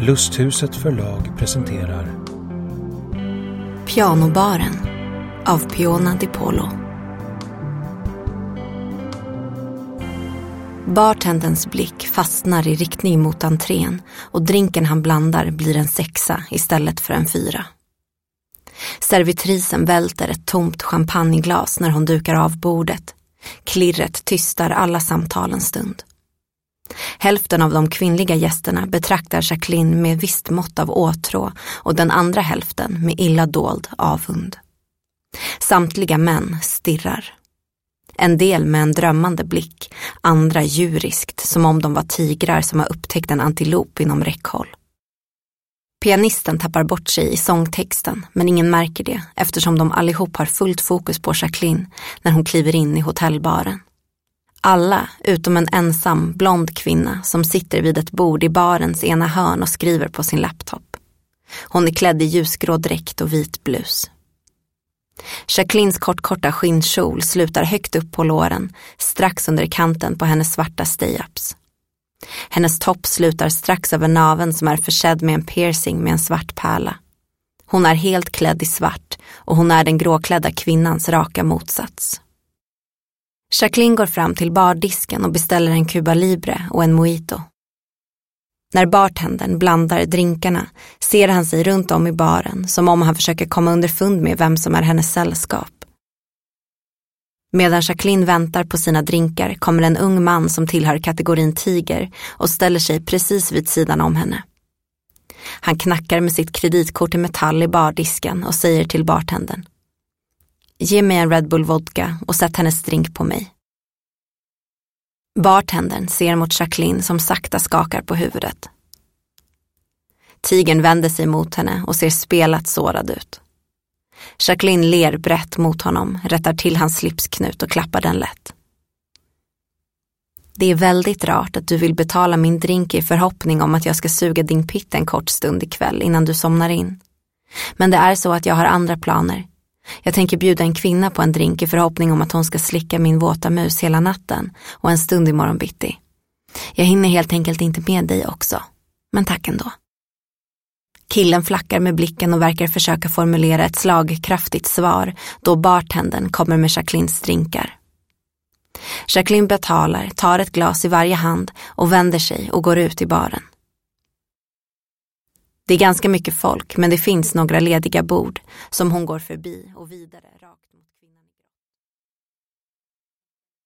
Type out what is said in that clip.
Lusthuset förlag presenterar Pianobaren av Piona Di Polo. Bartenderns blick fastnar i riktning mot entrén och drinken han blandar blir en 6 istället för en 4. Servitrisen välter ett tomt champagneglas när hon dukar av bordet. Klirret tystar alla samtal en stund. Hälften av de kvinnliga gästerna betraktar Jacqueline med visst mått av åtrå och den andra hälften med illa dold avund. Samtliga män stirrar. En del med en drömmande blick, andra djuriskt som om de var tigrar som har upptäckt en antilop inom räckhåll. Pianisten tappar bort sig i sångtexten, men ingen märker det eftersom de allihop har fullt fokus på Jacqueline när hon kliver in i hotellbaren. Alla utom en ensam blond kvinna som sitter vid ett bord i barens ena hörn och skriver på sin laptop. Hon är klädd i ljusgrå dräkt och vit blus. Jacquelines korta skinnkjol slutar högt upp på låren, strax under kanten på hennes svarta stay-ups. Hennes topp slutar strax över naveln som är försedd med en piercing med en svart pärla. Hon är helt klädd i svart och hon är den gråklädda kvinnans raka motsats. Jacqueline går fram till bardisken och beställer en Cuba Libre och en mojito. När bartendern blandar drinkarna ser han sig runt om i baren som om han försöker komma underfund med vem som är hennes sällskap. Medan Jacqueline väntar på sina drinkar kommer en ung man som tillhör kategorin tiger och ställer sig precis vid sidan om henne. Han knackar med sitt kreditkort i metall i bardisken och säger till bartendern: "Ge mig en Red Bull vodka och sätt hennes drink på mig." Bartendern ser mot Jacqueline som sakta skakar på huvudet. Tigern vänder sig mot henne och ser spelat sårad ut. Jacqueline ler brett mot honom, rättar till hans slipsknut och klappar den lätt. "Det är väldigt rart att du vill betala min drink i förhoppning om att jag ska suga din pitt en kort stund ikväll innan du somnar in. Men det är så att jag har andra planer. Jag tänker bjuda en kvinna på en drink i förhoppning om att hon ska slicka min våta mus hela natten och en stund imorgon bitti. Jag hinner helt enkelt inte med dig också, men tack ändå." Killen flackar med blicken och verkar försöka formulera ett slagkraftigt svar då bartendern kommer med Jacquelines drinkar. Jacqueline betalar, tar ett glas i varje hand och vänder sig och går ut i baren. Det är ganska mycket folk, men det finns några lediga bord som hon går förbi och vidare rakt.